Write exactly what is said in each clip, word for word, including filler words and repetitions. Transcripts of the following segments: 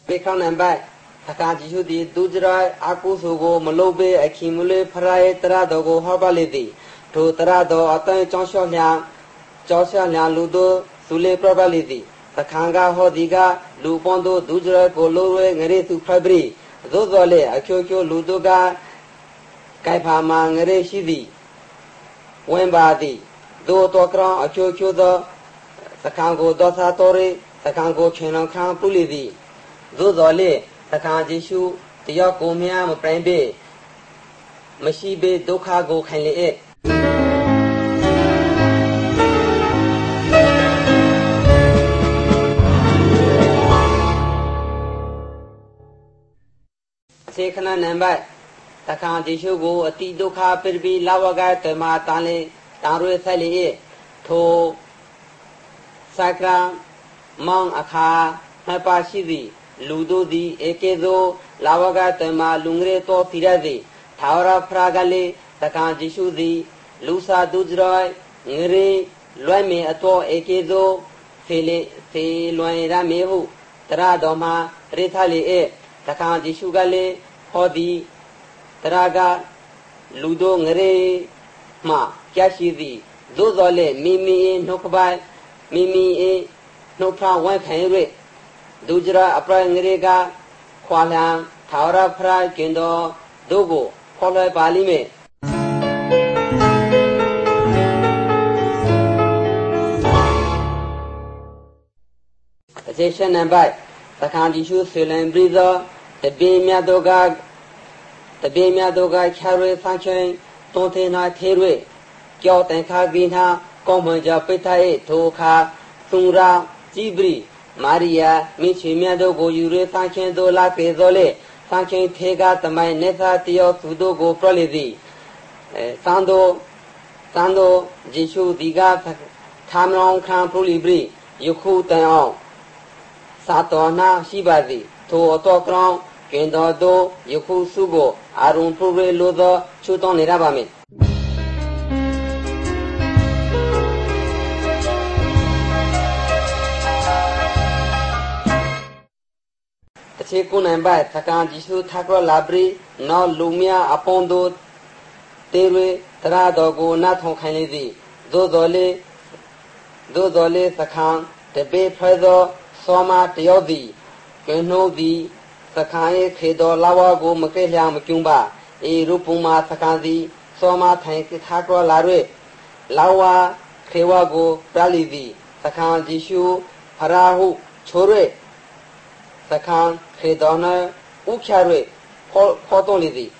ပေခေါနံပိုက်သက္ကာจิชุတိဒုကြရအာကုစုကိုမလုပေအခီမူလေးဖရာရဲ့တရတော်ကိုဟောပါလေသည်ထိုတရတော်အတိုင်းကြောင်းလျှော့လျာကြောင်းလျှော့လျာလူတို့သူလေးပြပါလေသည်သက္ခံကဟောဒီကလူပွန်တို့ဒုကြရကိုလိုရဲငရေသူဖပရိသို့တော်လေအချိုချိုလူတို့ကကြိုက်ဖာမှာငရေရှိသည်ဝင်ပါသည်သို့တော်ကြောင်းအချိုချိုသောသက္ခံကိုဒေါသတော်ရေသက္ခံကိုချင်လောင်ခံပုလိသည်သို့တော်လေသက္ခံจิชุတယောက်ကိုများမပြိုင်ပေမရှိပေဒုက္ခကိုခိုင်လေ၏စေခဏနံပါတ်သက္ခံจิชุကိုအတိဒုက္ခပိပိလာဝကတမတန်လေတန်ရွေဆိုင်လေ၏ထိုစကရမောင်အခါနှစ်ပါရှိသည်လူတို့သည်ဧကေသောလာဝကတမလူငရေတော်သီရသည်သာဝရဖရာကလေးသက္ခံจิชุသည်လူစာဒုကြရငရေလွိုင်းမင်အတော်ဧကေသောဖေလေဖေလွိုင်းရမေဟုတရတော်မှာရိသလေ၏သက္ခံจิชุကလေးဟောသည်တရကလူတို့ငရေမှကြရှိသည်သို့တော်လေမိမိနှုတ်ကပိုင်မိမိနှုတ်ဖဝဲခံ၍ဒုကြရအပရငရေကခွာလံသာဝရဖရာကျင်တော်တို့ကိုခေါ်လွှဲပါလိမ့်မယ်အစေရှင်နံပါတ်သက္ခံจิชุဆွေလံပြီးသောတပိမြတ်တို့ကတပိမြတ်တို့ကချရွေဆန်းချင်းတွန်ထေနာထေရွေကြောတန်ခါကိနာကောင်းမွန်ကြပိဋ္ဌရဲ့ထိုခါသုရာကြည်ပရိမာရိယာမိချေမြတ်တို့ကိုယူရဲဆန်းချင်းတို့လာပေသောလေဆန်းချင်းထေကတမိုင်နေသာတယောသူတို့ကိုပြလေသည်အဲသံတို့သံတို့จิชุဒီကသာမလောင်ခံပရိပရိယခုတန်အောင်သာတော်နာရှိပါသည်ထိုအတော်ကောင်းကျင်တော်တို့ယခုစုကိုအာရုံပရိလိုသောချူတောင်းနေရပါမယ်အခြေကုနံပါတ်သက္ခံจิชุထာကရလာပရိနောလူမြအပွန်တို့တေရွေတရတော်ကိုနာထုံခိုင်လေသည်သို့တော်လေသို့တော်လေသက္ခံတပေဖဲသောသောမတယောက်သည်ကဲနှုတ်သည်သက္ခံရဲ့ခေတော်လာဝကိုမကဲ့လျာမကျုံပါအေရုပမသက္ခံသည်သောမထိုင်ထာကရလာ၍လာဝခေဝကိုပြလိသည်သက္ခံจิชุဖရာဟုချို၍သက္ခံခေတော်၌ဥဖြာ၍ခေါ်ခေါ်တော်လေသည်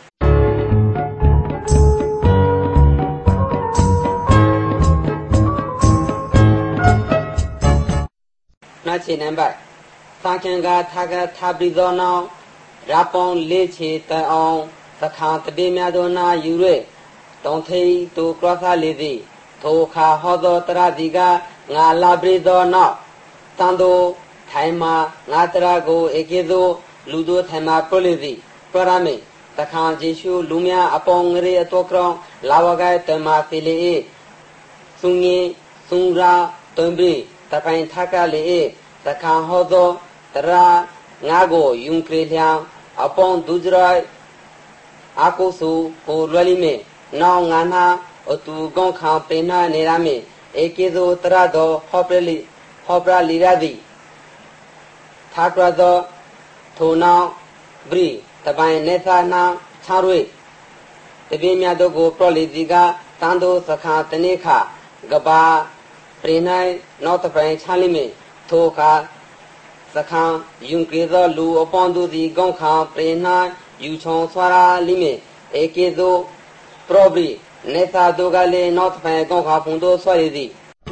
နာချေနံပါတ်သံခင်ကထာကထာပိသောနောရပောင်းလေးချေတအောင်သက္ခံတပိမြတ်သောနာယူ၍တုံထိတ်သူကရောသလေသည်ထိုခါဟောသောတရတိကငါလာပိသောနောက်တန်သောထိုင်မှာငါတရာကိုဧကေသောလူတို့ထိုင်မှာပြလေသည်ပြရမေသက္ခံจิชุလူများအပေါင်းငရေအတော်ကောင်းလာဝကဲတမသီလေ၏သုငင်းသုရာတွင်ပြီးတပိုင်ထကလေ၏သက္ခံဟောသောတရာငါကိုယုံကြည်လျံအပေါင်းဒုကြရအာကုစုကိုလွယ်လိမေနောင်ငါနာအတူကောင်းခံပေနာနေရမေဧကေသောတရတော်ဟောပလိဟောပရလီရသည်ထာကရသောထိုနောင်ပရိတပိုင်နေသာနာချရွေတပိမြတ်တို့ကိုပြလိတိကတန်တို့သက္ခံတနိခကဘာပရိနိုင်နောတပိုင်ချလိမေထိုခါသက္ခံယုံကြည်သောလူအပေါင်းတို့သည်ကောင်းခံပရိနိုင်ယူချုံဆွာရာလိမေဧကေသောပရောပရိနေသာတို့ကလည်းနောတပိုင်ကောင်းခံဖုန်တို့ဆွာရသည်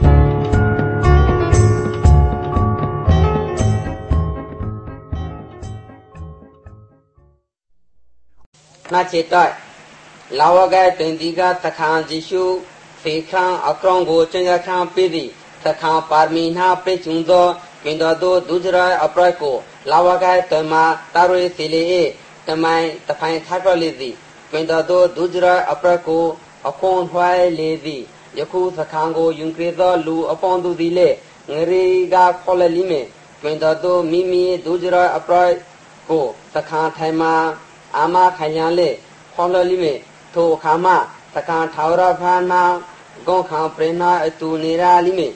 နာချေတိုင်လာဝကဲတင်ဒီကသက္ခံจิชุဖေခံအကောင်ကိုကျင်ရခံပေးသည်သက္ခံပါရမီနာပိကျုံသောကင်တော်တို့ဒုကြရအပရိုက်ကိုလာဝကဲတမတာရွေစီလေတမိုင်တဖိုင်ထာကလေသည်ကင်တော်တို့ဒုကြရအပရိုက်ကိုအခွန်ထွိုင်းလေသည်ယခုသက္ခံကိုယုံကြည်သောလူအပေါင်းတို့သည်လေငရေကခေါ်လလိမေတွင်တော်သူမိမိဒုကြရအပရိုက်ကိုသခါထိုင်မှာအာမခိုင်ရန်လေခေါလလိမေထိုခါမသခါထာဝရဖာနာဂုံခံပရိနာအတူနေရာလိမေ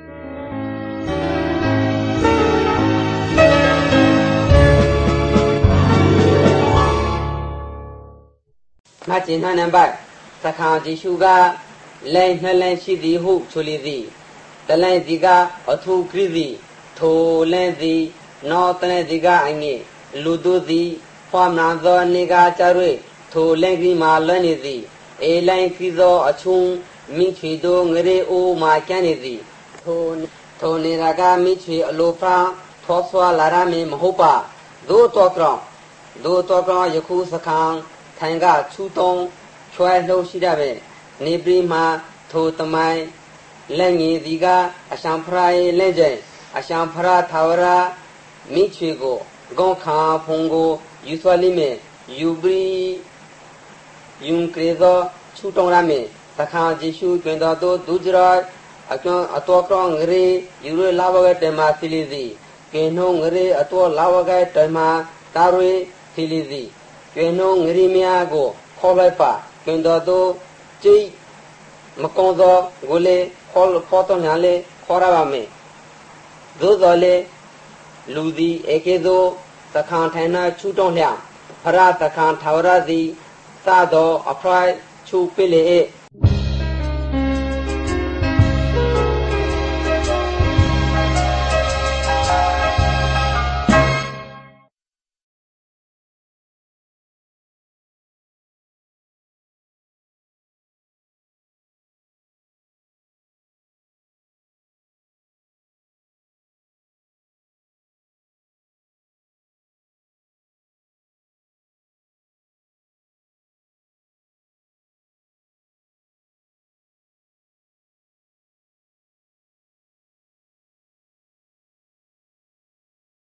မကျင်နှံနံပါတ်သခါဂျေရှုကလဲနှလဲရှိသည်ဟုဆိုလီသည်တလဲဒီကအထူခရစ်သည်ထိုလဲသည်နောတလဲဒီကအငိလူတို့သည်ဖွာနာသောနေကကြရွေထိုလဲကြီးမှာလွန်နေသည်အေလိုင်းခီသောအချုံမိချွေတို့ငရေအိုမှာကျန်နေသည်ထိုထိုနေရာကမိချွေအလိုဖာထောဆွာလာရမည်မဟုတ်ပါသို့တော်ကြောင့်သို့တော်ကြောင့်ယခုစခန်းထိုင်ကချူတုံးချွဲလှုပ်ရှိတတ်ပဲနေပြီးမှထိုတမိုင်းလက်ငယ်ဒီကအရှံဖရာရဲ့လက်ကျဲအရှံဖရာထာဝရမိချွေကိုဂုံခါဖုံကိုယူဆွာလိမေယူဘရီယုံကရေသောချူတုံးရမေသခါဂျေရှုတွင်တော်သူဒုကြရအကွန်အတော်ကောင်းငရေယူရလာဝကတေမာစီလီစီကေနှုံငရေအတော်လာဝကတေမာတာရွေစီလီစီကေနှုံငရေမြာကိုခေါ်လိုက်ပါတွင်တော်သူကြိတ်မကုံသောကိုလေခေါ်ဖောတော်ညာလေခေါ်ရပါမယ်သို့တော်လေလူသည်ဧကေသောသခါထိုင်နာချူတုံးလျဖရသခါထာဝရသည်သသောအဖရိုက်ချူပိလေ